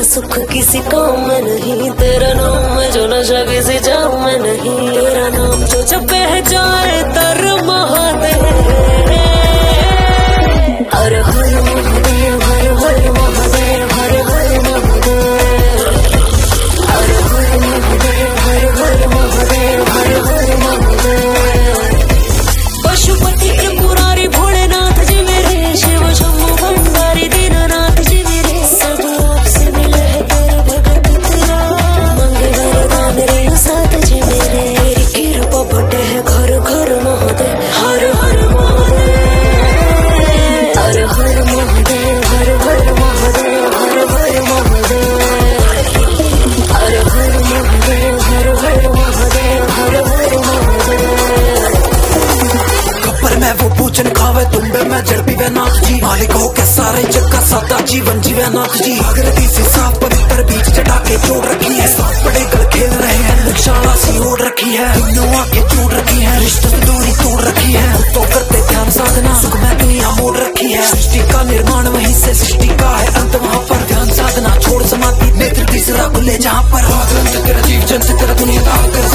सुख किसी काम में नहीं, तेरा नाम है जो नशा किसी जाम में नहीं, तेरा नाम जो जपे जाए तर महादेव। हर हर महादेव, हर हर महादेव, हर हर महादेव, हर हर महादेव, हर हर महादेव, हर हर महादेव। पशुपति त्रिपुरारी भोलेनाथ जी मेरे, शिव शंभु भंडारी दीननाथ जी मेरे, सब आपसे मिले है तेरा भगत तेरा, मांगे वरदान रे साथ जी मेरे, तेरी कृपा बटे है घर घर महादेव। हर हर महादेव, हर हर महादेव, हर हर महादेव, हर हर महादेव, हर हर महादेव, हर हर महादेव, हर हर महादेव। पर मैं वो पूजन खावे तुम्बे मैं जड़ पीवे नाथ जी, मालिक हो के सारे जग का सादा जीवन जीवे नाथ जी। भगरती से साफ पवित्र बीच चढ़ा के जोड़ रखी है, साथ बड़े गल खेल रहे हैं, लक्षाला सी ओढ़ रखी है, दोनों आके जोड़ रखी है, रिश्ते से दूरी तोड़ रखी है, तो करते ध्यान साधना सुख में दुनिया मोड़ रखी है। सृष्टि का निर्माण वहीं से सृष्टि का है अंत, वहाँ पर ध्यान साधना छोड़ समाधि नेत्र तीसरा खुले जहाँ पर तेरा जीव जंत तेरा दुनिया का